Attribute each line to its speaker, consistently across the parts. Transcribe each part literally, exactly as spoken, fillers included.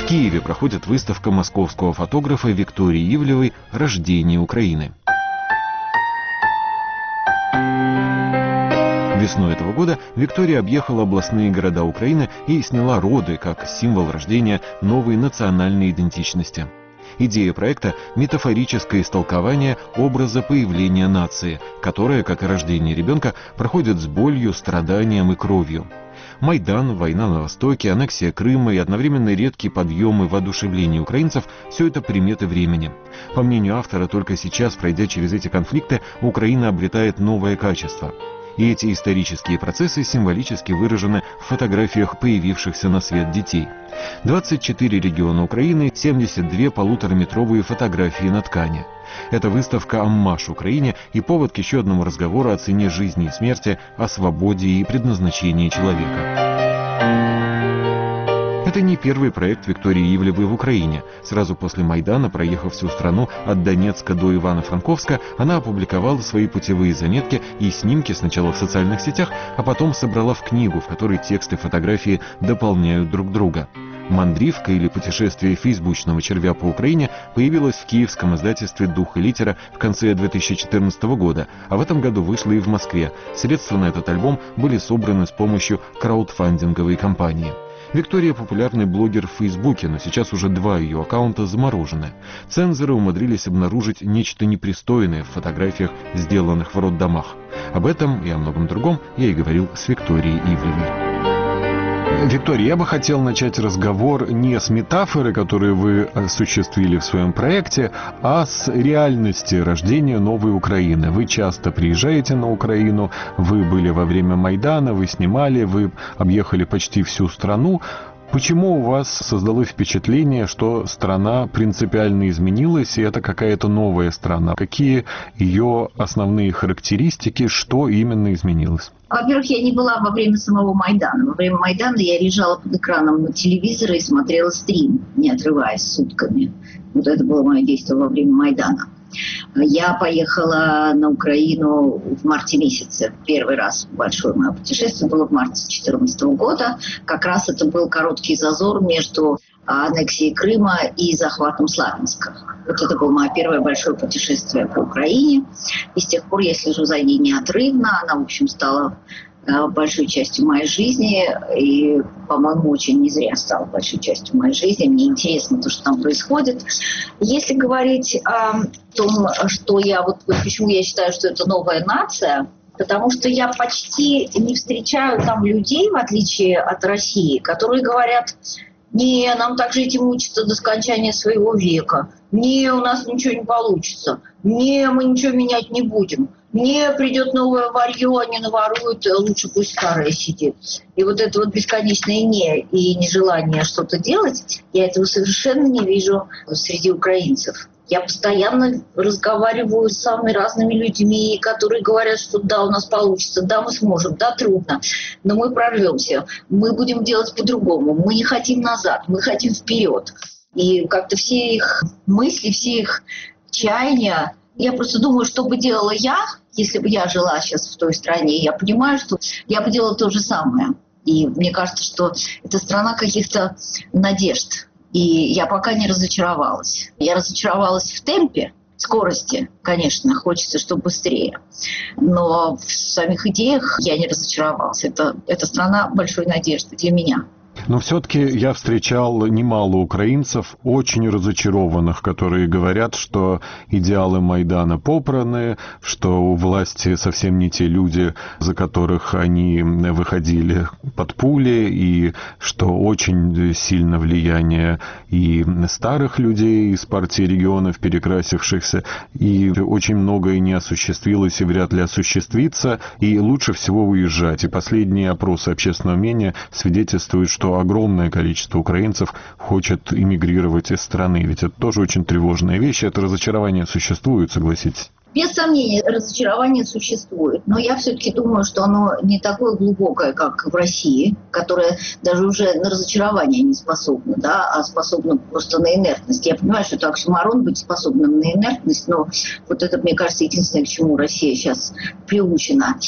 Speaker 1: Киеве проходит выставка московского фотографа Виктории Ивлевой «Рождение Украины». Весной этого года Виктория объехала областные города Украины и сняла роды как символ рождения новой национальной идентичности. Идея проекта – метафорическое истолкование образа появления нации, которая, как и рождение ребенка, проходит с болью, страданием и кровью. Майдан, война на Востоке, аннексия Крыма и одновременно редкие подъемы воодушевления украинцев – все это приметы времени. По мнению автора, только сейчас, пройдя через эти конфликты, Украина обретает новое качество. И эти исторические процессы символически выражены в фотографиях появившихся на свет детей. двадцать четыре региона Украины, семьдесят две полутораметровые фотографии на ткани. Это выставка «Аммаж Украине» и повод к еще одному разговору о цене жизни и смерти, о свободе и предназначении человека. Это не первый проект Виктории Ивлевой в Украине. Сразу после Майдана, проехав всю страну от Донецка до Ивано-Франковска, она опубликовала свои путевые заметки и снимки сначала в социальных сетях, а потом собрала в книгу, в которой тексты и фотографии дополняют друг друга. «Мандривка» или «Путешествие фейсбучного червя по Украине» появилась в киевском издательстве «Дух и литера» в конце две тысячи четырнадцатого года, а в этом году вышла и в Москве. Средства на этот альбом были собраны с помощью краудфандинговой кампании. Виктория – популярный блогер в Фейсбуке, но сейчас уже два ее аккаунта заморожены. Цензоры умудрились обнаружить нечто непристойное в фотографиях, сделанных в роддомах. Об этом и о многом другом я и говорил с Викторией Ивлевой. Виктория, я бы хотел начать разговор не с метафоры, которые вы осуществили в своем проекте, а с реальности рождения новой Украины. Вы часто приезжаете на Украину, вы были во время Майдана, вы снимали, вы объехали почти всю страну. Почему у вас создалось впечатление, что страна принципиально изменилась, и это какая-то новая страна? Какие ее основные характеристики, что именно изменилось?
Speaker 2: Во-первых, я не была во время самого Майдана. Во время Майдана я лежала под экраном телевизора и смотрела стрим, не отрываясь сутками. Вот это было мое действие во время Майдана. Я поехала на Украину в марте месяце. Первый раз большое мое путешествие было в марте две тысячи четырнадцатого года. Как раз это был короткий зазор между аннексией Крыма и захватом Славянска. Вот это было мое первое большое путешествие по Украине. И с тех пор я слежу за ней неотрывно. Она, в общем, стала большой частью моей жизни, и, по-моему, очень не зря стала большой частью моей жизни. Мне интересно то, что там происходит. Если говорить о том, что я, вот почему я считаю, что это новая нация, потому что я почти не встречаю там людей, в отличие от России, которые говорят: не, нам так жить и мучиться до скончания своего века. Не, у нас ничего не получится. Не, мы ничего менять не будем. Не, придет новое варье, они наворуют, лучше пусть старое сидит. И вот это вот бесконечное «не» и нежелание что-то делать, я этого совершенно не вижу среди украинцев. Я постоянно разговариваю с самыми разными людьми, которые говорят, что да, у нас получится, да, мы сможем, да, трудно, но мы прорвемся, мы будем делать по-другому, мы не хотим назад, мы хотим вперед. И как-то все их мысли, все их чаяния, я просто думаю, что бы делала я, если бы я жила сейчас в той стране, я понимаю, что я бы делала то же самое. И мне кажется, что это страна каких-то надежд. И я пока не разочаровалась. Я разочаровалась в темпе, скорости, конечно, хочется, чтобы быстрее. Но в самих идеях я не разочаровалась. Это, это страна большой надежды для меня.
Speaker 1: Но все-таки я встречал немало украинцев, очень разочарованных, которые говорят, что идеалы Майдана попраны, что у власти совсем не те люди, за которых они выходили под пули, и что очень сильно влияние и старых людей из партии регионов, перекрасившихся, и очень многое не осуществилось и вряд ли осуществится, и лучше всего уезжать. И последние опросы общественного мнения свидетельствуют, что огромное количество украинцев хочет эмигрировать из страны. Ведь это тоже очень тревожная вещь. Это разочарование существует, согласитесь?
Speaker 2: Без сомнения, разочарование существует. Но я все-таки думаю, что оно не такое глубокое, как в России, которая даже уже на разочарование не способна, да, а способна просто на инертность. Я понимаю, что это оксюморон быть способным на инертность, но вот это, мне кажется, единственное, к чему Россия сейчас приучена.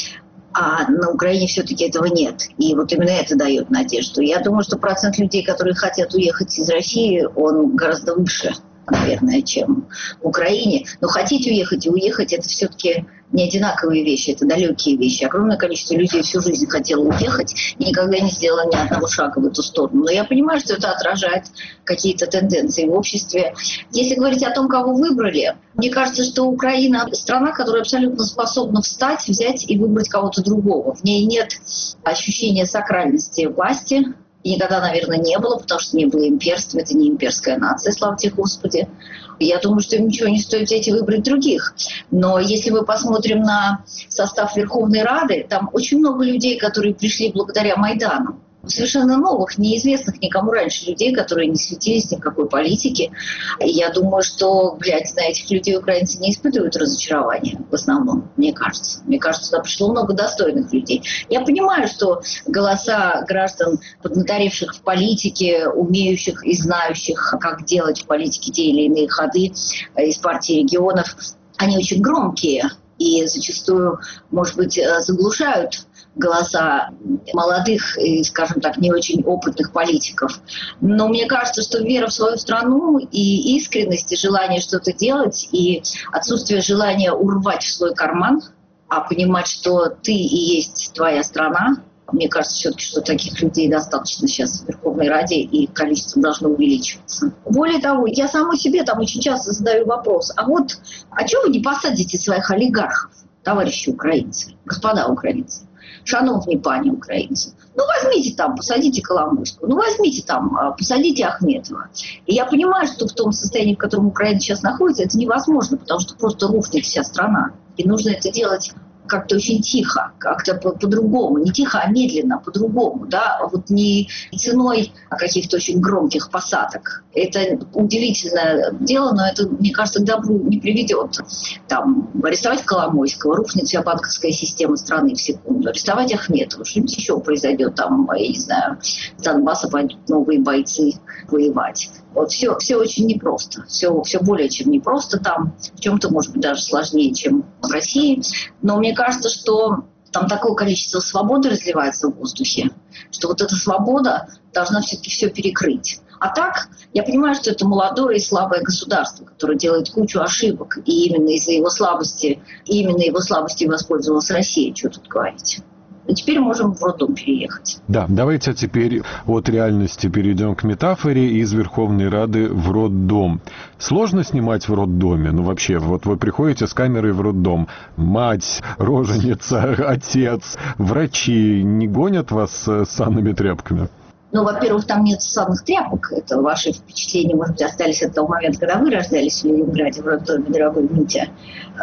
Speaker 2: А на Украине все-таки этого нет. И вот именно это дает надежду. Я думаю, что процент людей, которые хотят уехать из России, он гораздо выше, наверное, чем в Украине. Но хотеть уехать и уехать – это все-таки не одинаковые вещи, это далекие вещи. Огромное количество людей всю жизнь хотело уехать и никогда не сделало ни одного шага в эту сторону. Но я понимаю, что это отражает какие-то тенденции в обществе. Если говорить о том, кого выбрали, мне кажется, что Украина – страна, которая абсолютно способна встать, взять и выбрать кого-то другого. В ней нет ощущения сакральности власти. И никогда, наверное, не было, потому что не было имперства, это не имперская нация, слава тебе Господи. Я думаю, что им ничего не стоит взять и выбрать других. Но если мы посмотрим на состав Верховной Рады, там очень много людей, которые пришли благодаря Майдану. Совершенно новых, неизвестных никому раньше людей, которые не светились ни в какой политике. И я думаю, что, глядя на этих людей, украинцы не испытывают разочарования в основном, мне кажется. Мне кажется, туда пришло много достойных людей. Я понимаю, что голоса граждан, поднаторевших в политике, умеющих и знающих, как делать в политике те или иные ходы из партии регионов, они очень громкие и зачастую, может быть, заглушают голоса молодых и, скажем так, не очень опытных политиков. Но мне кажется, что вера в свою страну и искренность, и желание что-то делать, и отсутствие желания урвать в свой карман, а понимать, что ты и есть твоя страна, мне кажется, все-таки, что таких людей достаточно сейчас в Верховной Раде, и количество должно увеличиваться. Более того, я самой себе там очень часто задаю вопрос, а вот, а чего вы не посадите своих олигархов, товарищи украинцы, господа украинцы? Шановні пани украинцы, ну возьмите там, посадите Коломойского, ну возьмите там, посадите Ахметова. И я понимаю, что в том состоянии, в котором Украина сейчас находится, это невозможно, потому что просто рухнет вся страна. И нужно это делать как-то очень тихо, как-то по- по-другому. Не тихо, а медленно, по-другому. Да? Вот не ценой каких-то очень громких посадок. Это удивительное дело, но это, мне кажется, к добру не приведет. Там, арестовать Коломойского, рухнет вся банковская система страны в секунду. Арестовать Ахметова, что-нибудь еще произойдет. Там, я не знаю, с Донбасса пойдут новые бойцы воевать. Вот все, все очень непросто. Все, все более чем непросто там. В чем-то, может быть, даже сложнее, чем в России. Но мне кажется, что там такое количество свободы разливается в воздухе, что вот эта свобода должна все-таки все перекрыть. А так, я понимаю, что это молодое и слабое государство, которое делает кучу ошибок. И именно из-за его слабости, именно его слабостью воспользовалась Россия. Что тут говорить? И теперь можем в роддом переехать.
Speaker 1: Да, давайте теперь от реальности перейдем к метафоре из Верховной Рады в роддом. Сложно снимать в роддоме? Ну вообще, вот вы приходите с камерой в роддом. Мать, роженица, отец, врачи не гонят вас с санными тряпками?
Speaker 2: Ну, во-первых, там нет санных тряпок. Это ваши впечатления, может быть, остались от того момента, когда вы рождались в Ленинграде, в роддоме, дорогой Митя.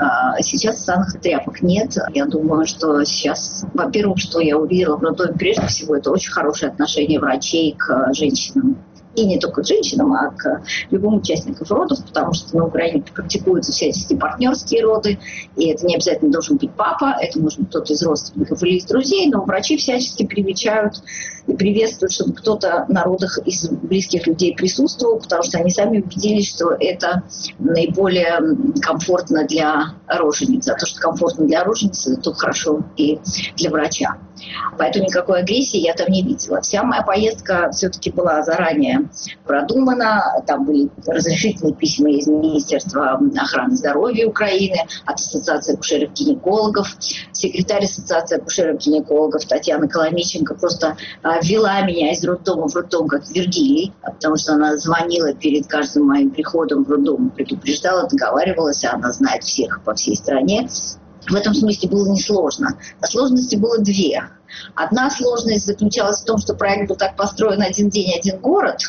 Speaker 2: А сейчас санных тряпок нет. Я думаю, что сейчас, во-первых, что я увидела в роддоме, прежде всего, это очень хорошее отношение врачей к женщинам. И не только к женщинам, а к любым участникам родов, потому что на Украине практикуются всяческие партнерские роды, и это не обязательно должен быть папа, это может быть кто-то из родственников или из друзей, но врачи всячески привечают и приветствуют, чтобы кто-то на родах из близких людей присутствовал, потому что они сами убедились, что это наиболее комфортно для роженицы. А то, что комфортно для роженицы, то хорошо и для врача. Поэтому никакой агрессии я там не видела. Вся моя поездка все-таки была заранее продумана. Там были разрешительные письма из Министерства охраны здоровья Украины, от Ассоциации акушеров-гинекологов. Секретарь Ассоциации акушеров-гинекологов Татьяна Коломиченко просто ввела меня из роддома в роддом как Вергилий, потому что она звонила перед каждым моим приходом в роддом, предупреждала, договаривалась, она знает всех по всей стране. В этом смысле было несложно. А сложности было две. Одна сложность заключалась в том, что проект был так построен один день, один город.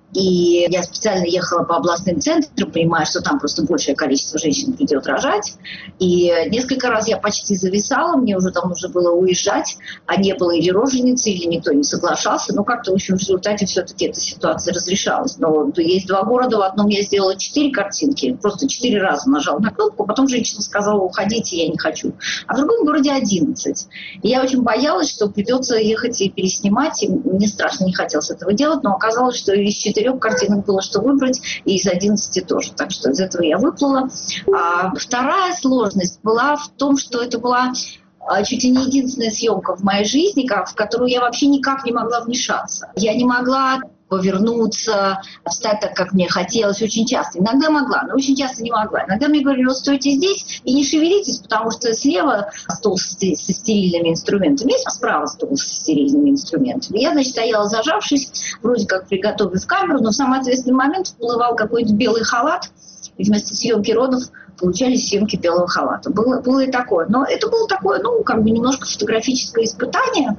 Speaker 2: И я специально ехала по областным центрам, понимая, что там просто большее количество женщин придет рожать. И несколько раз я почти зависала, мне уже там нужно было уезжать, а не было или роженицы, или никто не соглашался. Но как-то, в общем, в результате все-таки эта ситуация разрешалась. Но есть два города, в одном я сделала четыре картинки, просто четыре раза нажала на кнопку, потом женщина сказала: уходите, я не хочу. А в другом городе одиннадцать. И я очень боялась, что придется ехать и переснимать, и мне страшно не хотелось этого делать, но оказалось, что из четырех картинок было что выбрать, и из одиннадцати тоже. Так что из этого я выплыла. А вторая сложность была в том, что это была чуть ли не единственная съемка в моей жизни, в которую я вообще никак не могла вмешаться. Я не могла повернуться, встать так, как мне хотелось, очень часто. Иногда могла, но очень часто не могла. Иногда мне говорили: вот стойте здесь и не шевелитесь, потому что слева стол со стерильными инструментами, а справа стол со стерильными инструментами. Я, значит, стояла зажавшись, вроде как приготовив камеру, но в самый ответственный момент всплывал какой-то белый халат, и вместо съемки родов получались съемки белого халата. Было, было и такое. Но это было такое, ну, как бы немножко фотографическое испытание.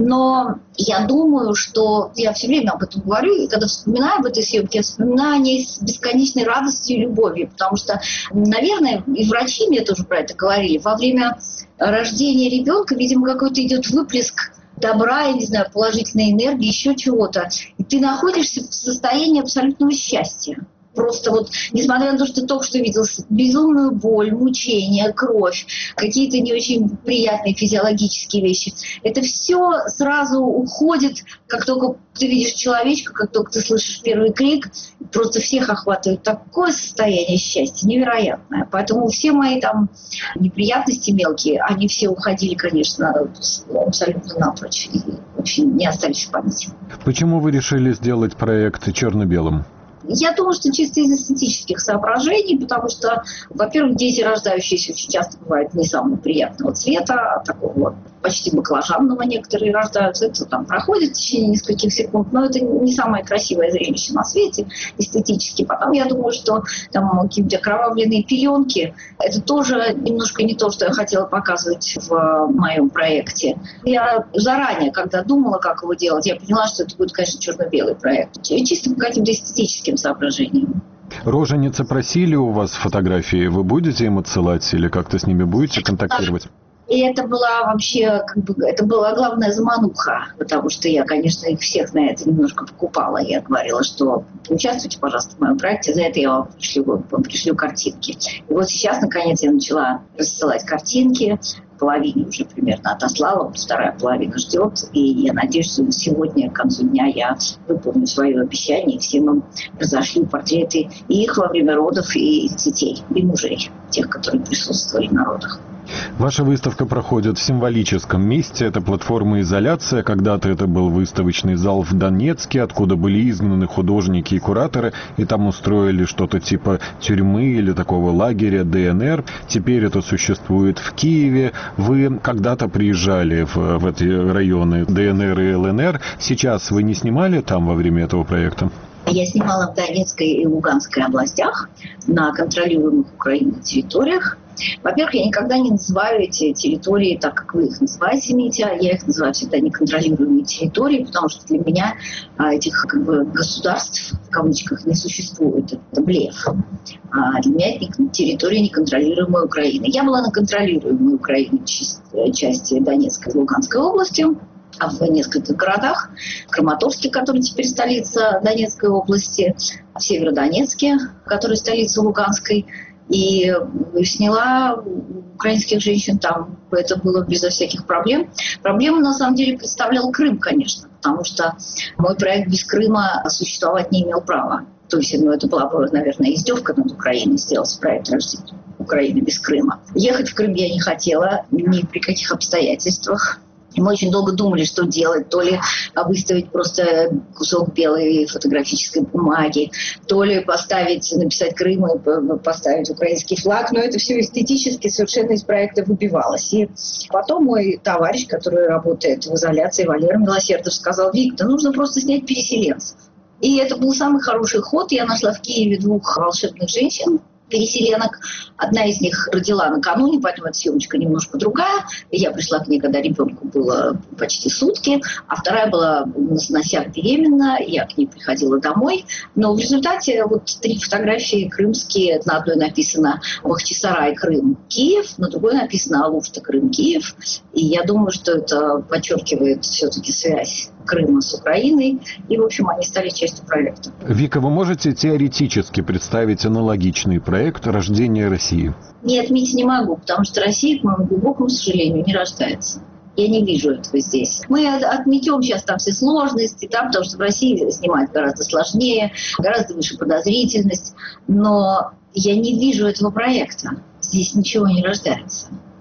Speaker 2: Но я думаю, что я все время об этом говорю, и когда вспоминаю об этой съемке, я вспоминаю о ней с бесконечной радостью и любовью. Потому что, наверное, и врачи мне тоже про это говорили, во время рождения ребенка, видимо, какой-то идет выплеск добра, я не знаю, положительной энергии, еще чего-то. И ты находишься в состоянии абсолютного счастья. Просто вот, несмотря на то, что ты только что видел безумную боль, мучения, кровь, какие-то не очень приятные физиологические вещи, это все сразу уходит, как только ты видишь человечка, как только ты слышишь первый крик, просто всех охватывает такое состояние счастья невероятное. Поэтому все мои там неприятности мелкие, они все уходили, конечно, абсолютно напрочь и вообще не остались в памяти.
Speaker 1: Почему вы решили сделать проект черно-белым?
Speaker 2: Я думаю, что чисто из эстетических соображений, потому что, во-первых, дети, рождающиеся, очень часто бывают не самого приятного цвета, а такого почти баклажанного некоторые рождаются. Это там проходит в течение нескольких секунд, но это не самое красивое зрелище на свете эстетически. Потом я думаю, что там какие-то окровавленные пеленки, это тоже немножко не то, что я хотела показывать в моем проекте. Я заранее, когда думала, как его делать, я поняла, что это будет, конечно, черно-белый проект. Чисто по каким-то эстетическим соображениям.
Speaker 1: Роженицы просили у вас фотографии, вы будете им отсылать или как-то с ними будете контактировать?
Speaker 2: И это была вообще, как бы, это была главная замануха, потому что я, конечно, их всех на это немножко покупала. Я говорила, что участвуйте, пожалуйста, в моем проекте, за это я вам пришлю, вам пришлю картинки. И вот сейчас, наконец, я начала рассылать картинки, половине уже примерно отослала, вторая половина ждет, и я надеюсь, что сегодня, к концу дня, я выполню свое обещание, и всем им разошлю портреты и их во время родов, и их детей, и мужей, тех, которые присутствовали на родах.
Speaker 1: Ваша выставка проходит в символическом месте. Это платформа «Изоляция». Когда-то это был выставочный зал в Донецке, откуда были изгнаны художники и кураторы, и там устроили что-то типа тюрьмы или такого лагеря Дэ Эн Эр. Теперь это существует в Киеве. Вы когда-то приезжали в, в эти районы Дэ Эн Эр и Эл Эн Эр. Сейчас вы не снимали там во время этого проекта?
Speaker 2: Я снимала в Донецкой и Луганской областях на контролируемых Украиной территориях. Во-первых, я никогда не называю эти территории так, как вы их называете, Митя. Я их называю всегда неконтролируемые территории, потому что для меня этих как бы, государств, в кавычках, не существует. Это блеф. А для меня это территория неконтролируемой Украины. Я была на контролируемой Украине части Донецкой и Луганской области, а в нескольких городах. Краматорске, который теперь столица Донецкой области, в Северодонецке, который столица Луганской. И сняла украинских женщин там. Это было безо всяких проблем. Проблему, на самом деле, представлял Крым, конечно, потому что мой проект без Крыма существовать не имел права. То есть, ну, это была бы, наверное, издевка над Украиной, сделать проект рождения Украины без Крыма. Ехать в Крым я не хотела ни при каких обстоятельствах. И мы очень долго думали, что делать. То ли выставить просто кусок белой фотографической бумаги, то ли поставить, написать Крым и поставить украинский флаг. Но это все эстетически совершенно из проекта выбивалось. И потом мой товарищ, который работает в изоляции, Валера Милосердов, сказал: Вик, да нужно просто снять переселенцев. И это был самый хороший ход. Я нашла в Киеве двух волшебных женщин, переселенок. Одна из них родила накануне, поэтому эта съемочка немножко другая. Я пришла к ней, когда ребенку было почти сутки, а вторая была на сносях беременна, я к ней приходила домой. Но в результате вот три фотографии крымские. На одной написано «Бахчисарай, Крым, Киев», на другой написано «Алушта, Крым, Киев». И я думаю, что это подчеркивает все-таки связь Крыма с Украиной, и, в общем, они стали частью проекта.
Speaker 1: Вика, вы можете теоретически представить аналогичный проект рождения России?
Speaker 2: Нет, Митя, не могу, потому что Россия, к моему глубокому сожалению, не рождается. Я не вижу этого здесь. Мы отметем сейчас там все сложности, там, потому что в России снимать гораздо сложнее, гораздо выше подозрительность, но я не вижу этого проекта. Здесь ничего не рождается.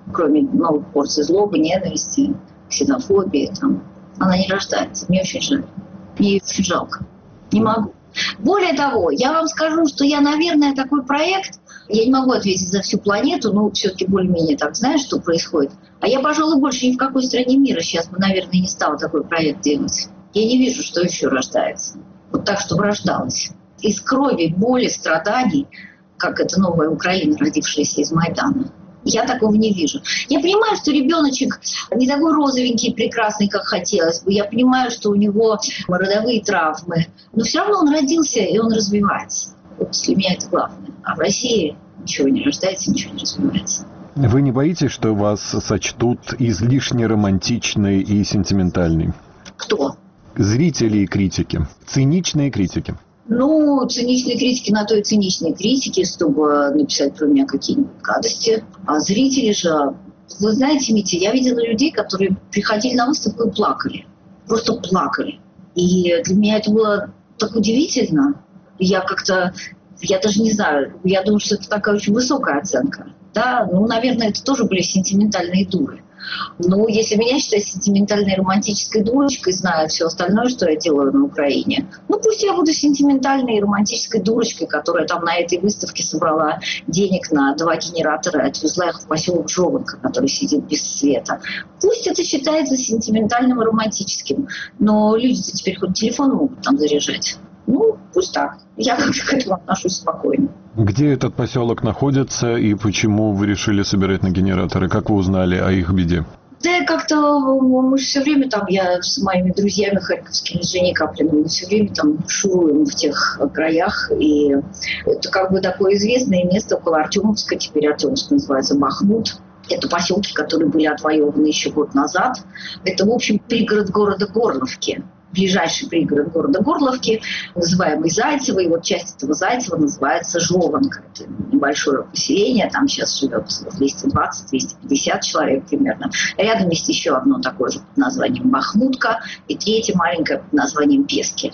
Speaker 2: кроме новых порций злобы, ненависти, ксенофобии, там, она не рождается. Мне очень жаль. Мне очень жалко. Не могу. Более того, я вам скажу, что я, наверное, такой проект, я не могу ответить за всю планету, но все-таки более-менее так знаю, что происходит. А я, пожалуй, больше ни в какой стране мира сейчас бы, наверное, не стала такой проект делать. Я не вижу, что еще рождается. Вот так, чтобы рождалось. Из крови, боли, страданий, как эта новая Украина, родившаяся из Майдана. Я такого не вижу. Я понимаю, что ребеночек не такой розовенький, прекрасный, как хотелось бы. Я понимаю, что у него родовые травмы. Но все равно он родился, и он развивается. Вот для меня это главное. А в России ничего не рождается, ничего не развивается.
Speaker 1: Вы не боитесь, что вас сочтут излишне романтичной и сентиментальной?
Speaker 2: Кто?
Speaker 1: Зрители и критики. Циничные критики.
Speaker 2: Ну, циничные критики на то и циничные критики, чтобы написать про меня какие-нибудь гадости. А зрители же... Вы знаете, Митя, я видела людей, которые приходили на выставку и плакали. Просто плакали. И для меня это было так удивительно. Я как-то... Я даже не знаю. Я думаю, что это такая очень высокая оценка. Да, ну, наверное, это тоже были сентиментальные дуры. Но если меня считать сентиментальной романтической дурочкой, зная все остальное, что я делаю на Украине, ну пусть я буду сентиментальной романтической дурочкой, которая там на этой выставке собрала денег на два генератора и отвезла их в поселок Жованка, который сидит без света. Пусть это считается сентиментальным и романтическим, но люди-то теперь хоть телефон могут там заряжать. Ну, пусть так. Я как-то к этому отношусь спокойно.
Speaker 1: Где этот поселок находится и почему вы решили собирать на генераторы? Как вы узнали о их беде?
Speaker 2: Да как-то мы же все время там, я с моими друзьями харьковскими, с Женей Каплиной, мы все время там шуруем в тех краях. И это как бы такое известное место около Артемовска, теперь Артемовск называется Бахмут. Это поселки, которые были отвоеваны еще год назад. Это, в общем, пригород города Горловки. Ближайший пригород города Горловки, называемый Зайцево, и вот часть этого Зайцева называется Жованка. Это небольшое поселение, там сейчас живет двести двадцать - двести пятьдесят человек примерно. Рядом есть еще одно такое же под названием Бахмутка, и третье маленькое под названием Пески.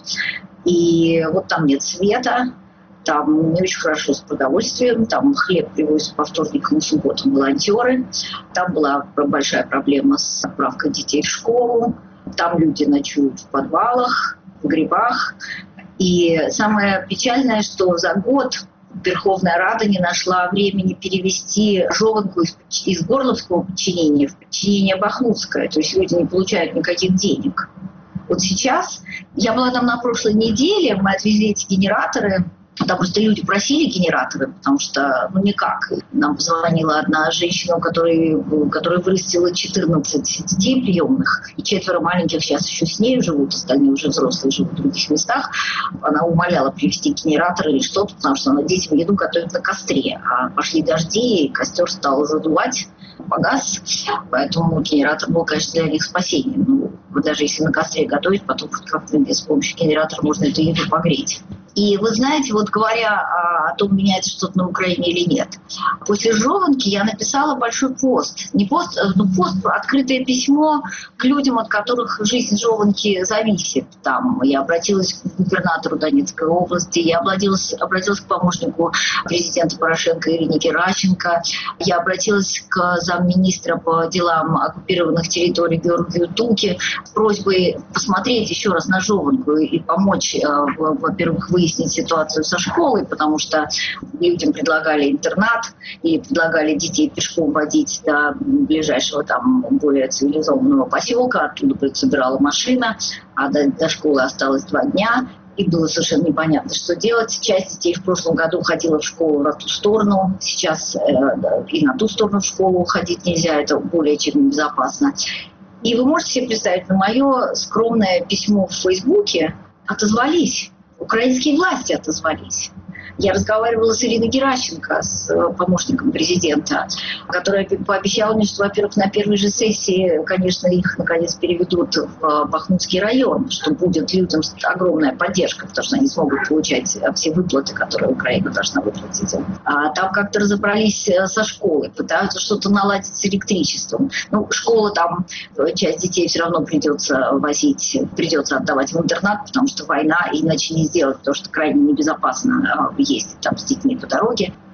Speaker 2: И вот там нет света, там не очень хорошо с продовольствием, там хлеб привозят по вторникам и субботам волонтеры, там была большая проблема с отправкой детей в школу. Там люди ночуют в подвалах, в грибах. И самое печальное, что за год Верховная Рада не нашла времени перевести Жованку из, из Горловского подчинения в подчинение Бахмутское. То есть люди не получают никаких денег. Вот сейчас, я была там на прошлой неделе, мы отвезли эти генераторы. Там просто люди просили генераторы, потому что, ну, никак. Нам позвонила одна женщина, у которой, которая вырастила четырнадцать детей приемных, и четверо маленьких сейчас еще с ней живут, остальные уже взрослые живут в других местах. Она умоляла привезти генератор или что-то, потому что она детям еду готовит на костре. А пошли дожди, и костер стал задувать, погас. Поэтому генератор был, конечно, для них спасением. Ну, даже если на костре готовить, потом как-то с помощью генератора можно эту еду погреть. И вы знаете, вот говоря о том, меняется что-то на Украине или нет, после Жованки я написала большой пост. Не пост, но пост, открытое письмо к людям, от которых жизнь Жованки зависит. Там я обратилась к губернатору Донецкой области, я обратилась, обратилась к помощнику президента Порошенко Ирине Геращенко, я обратилась к замминистра по делам оккупированных территорий Георгию Туке с просьбой посмотреть еще раз на Жованку и помочь, во-первых, выяснить ситуацию со школой, потому что людям предлагали интернат и предлагали детей пешком водить до ближайшего там более цивилизованного поселка, оттуда собирала машина, а до, до школы осталось два дня. И было совершенно непонятно, что делать. Часть детей в прошлом году ходила в школу на ту сторону. Сейчас э, и на ту сторону в школу ходить нельзя. Это более чем безопасно. И вы можете себе представить, на мое скромное письмо в Фейсбуке отозвались. Украинские власти отозвались. Я разговаривала с Ириной Геращенко, с помощником президента, которая пообещала мне, что, во-первых, на первой же сессии, конечно, их наконец переведут в Бахмутский район, что будет людям огромная поддержка, потому что они смогут получать все выплаты, которые Украина должна выплатить. А там как-то разобрались со школой, пытаются что-то наладить с электричеством. Ну, школа там, часть детей все равно придется возить, придется отдавать в интернат, потому что война, иначе не сделать, потому что крайне небезопасно ездить там с детьми по дороге.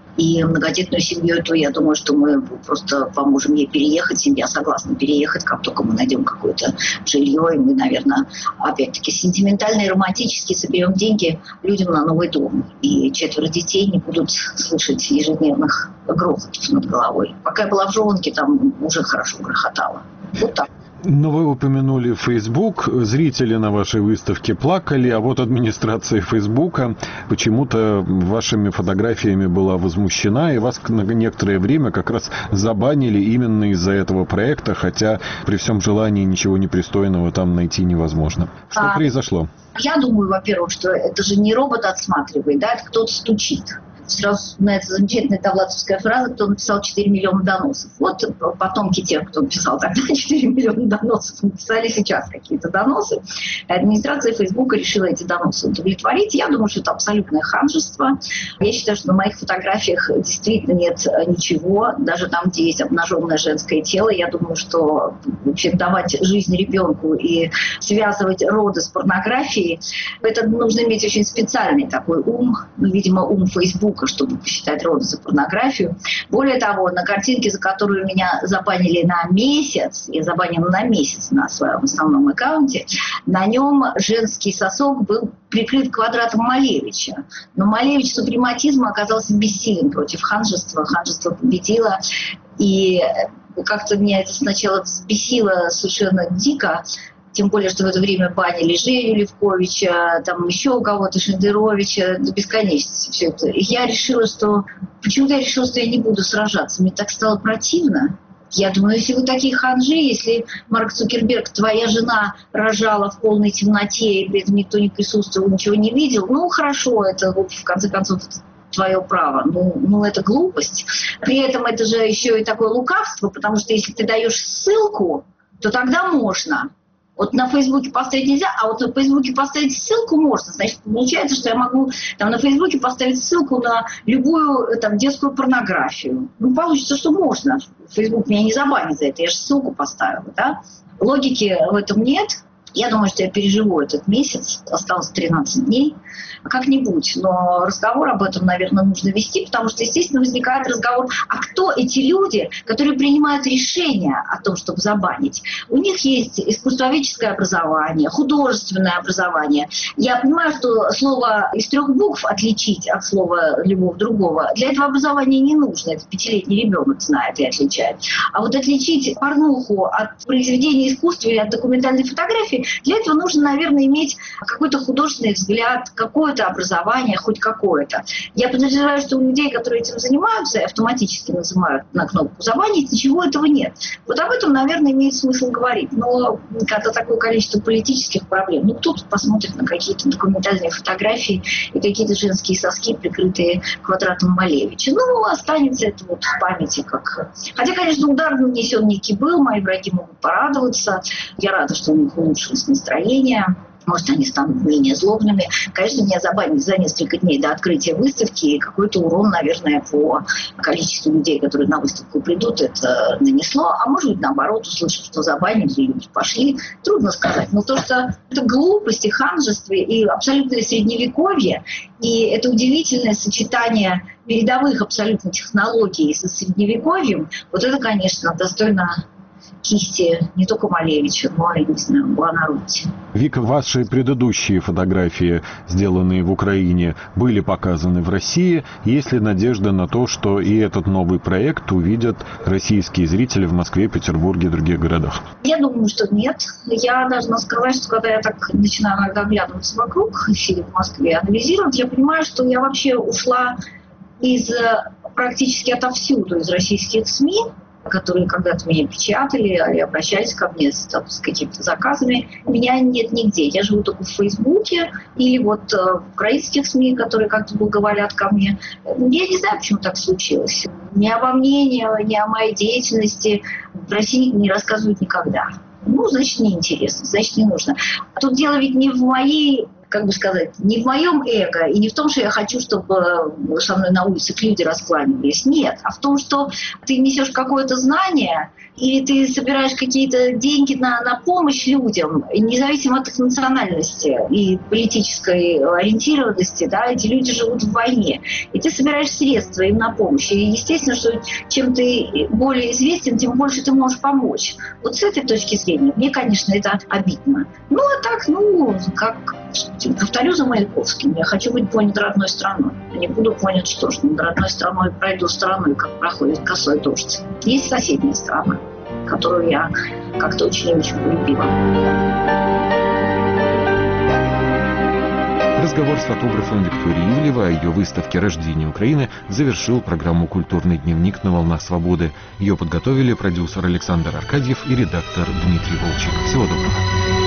Speaker 2: и многодетную семью, то я думаю, что мы просто поможем ей переехать. Семья согласна переехать, как только мы найдем какое-то жилье, и мы, наверное, опять-таки сентиментально и романтически соберем деньги людям на новый дом. И четверо детей не будут слышать ежедневных грохотов над головой. Пока я была в Жолонке, там уже хорошо грохотало. Вот так.
Speaker 1: Но вы упомянули Facebook, зрители на вашей выставке плакали, а вот администрация Фейсбука почему-то вашими фотографиями была возмущена, и вас на некоторое время как раз забанили именно из-за этого проекта, хотя при всем желании ничего непристойного там найти невозможно. Что а, произошло?
Speaker 2: Я думаю, во-первых, что это же не робот отсматривает, да, это кто-то стучит. Сразу вспоминается замечательная довлатовская фраза, кто написал четыре миллиона доносов. Вот потомки тех, кто написал тогда четыре миллиона доносов, написали сейчас какие-то доносы. Администрация Фейсбука решила эти доносы удовлетворить. Я думаю, что это абсолютное ханжество. Я считаю, что на моих фотографиях действительно нет ничего, даже там, где есть обнаженное женское тело. Я думаю, что вообще давать жизнь ребенку и связывать роды с порнографией, это нужно иметь очень специальный такой ум, ну, видимо, ум Фейсбука, чтобы посчитать роды за порнографию. Более того, на картинке, за которую меня забанили на месяц, я забанила на месяц на своем основном аккаунте, на нем женский сосок был прикрыт квадратом Малевича. Но Малевич супрематизма оказался бессилен против ханжества. Ханжество победило. И как-то меня это сначала взбесило совершенно дико. Тем более, что в это время банили Женю Левковича, там еще у кого-то, Шендеровича, до бесконечности все это. И я решила, что... Почему-то я решила, что я не буду сражаться. Мне так стало противно. Я думаю, если вы такие ханжи, если, Марк Цукерберг, твоя жена рожала в полной темноте, и при этом никто не присутствовал, ничего не видел, ну, хорошо, это, в конце концов, твое право. Ну, ну, это глупость. При этом это же еще и такое лукавство, потому что если ты даешь ссылку, то тогда можно. Вот на Фейсбуке поставить нельзя, а вот на Фейсбуке поставить ссылку можно. Значит, получается, что я могу там, на Фейсбуке поставить ссылку на любую там, детскую порнографию. Ну, получится, что можно. Фейсбук меня не забанит за это, я же ссылку поставила. Да? Логики в этом нет. Я думаю, что я переживу этот месяц. Осталось тринадцать дней. Как-нибудь. Но разговор об этом, наверное, нужно вести, потому что, естественно, возникает разговор, а кто эти люди, которые принимают решения о том, чтобы забанить? У них есть искусствоведческое образование, художественное образование. Я понимаю, что слово из трех букв отличить от слова любого другого, для этого образования не нужно. Это пятилетний ребенок знает и отличает. А вот отличить порнуху от произведения искусства или от документальной фотографии, для этого нужно, наверное, иметь какой-то художественный взгляд, какое-то образование, хоть какое-то. Я подозреваю, что у людей, которые этим занимаются и автоматически нажимают на кнопку «забанить», ничего этого нет. Вот об этом, наверное, имеет смысл говорить. Но когда такое количество политических проблем, ну кто тут посмотрит на какие-то документальные фотографии и какие-то женские соски, прикрытые квадратом Малевича? Ну, останется это вот в памяти как... Хотя, конечно, удар нанесен некий был, мои враги могут порадоваться. Я рада, что у них улучшилось настроение. Может, они станут менее злобными. Конечно, меня забанили за несколько дней до открытия выставки. И какой-то урон, наверное, по количеству людей, которые на выставку придут, это нанесло. А может быть, наоборот, услышав, что забанили, люди пошли. Трудно сказать. Но то, что это глупость и ханжество, и абсолютное средневековье, и это удивительное сочетание передовых абсолютно технологий со средневековьем, вот это, конечно, достойно кисти не только Малевича, но и, не знаю, Буонаротти.
Speaker 1: Вика, ваши предыдущие фотографии, сделанные в Украине, были показаны в России. Есть ли надежда на то, что и этот новый проект увидят российские зрители в Москве, Петербурге и других городах?
Speaker 2: Я думаю, что нет. Я должна сказать, что когда я так начинаю иногда оглядываться вокруг, сидя в Москве, анализировать, я понимаю, что я вообще ушла из практически отовсюду из российских СМИ, которые когда-то меня печатали или обращались ко мне с, с какими-то заказами. Меня нет нигде. Я живу только в Фейсбуке или вот э, в украинских СМИ, которые как-то благоволят ко мне. Я не знаю, почему так случилось. Ни обо мне, ни, ни о моей деятельности в России не рассказывают никогда. Ну, значит, неинтересно, значит, не нужно. Тут дело ведь не в моей как бы сказать, не в моем эго и не в том, что я хочу, чтобы со мной на улице люди раскланивались. Нет, а в том, что ты несешь какое-то знание, или ты собираешь какие-то деньги на, на помощь людям, независимо от их национальности и политической ориентированности, да, эти люди живут в войне. И ты собираешь средства им на помощь. И естественно, что чем ты более известен, тем больше ты можешь помочь. Вот с этой точки зрения мне, конечно, это обидно. Ну, а так, ну, как, повторю за Маяковским, я хочу быть понят родной страной. Не буду понят, что ж, над родной страной пройду стороной, как проходит косой дождь. Есть соседняя страна, которую я как-то очень-очень полюбила.
Speaker 1: Разговор с фотографом Викторией Ивлевой о ее выставке «Рождение Украины» завершил программу «Культурный дневник» на «Волнах свободы». Ее подготовили продюсер Александр Аркадьев и редактор Дмитрий Волчек. Всего доброго.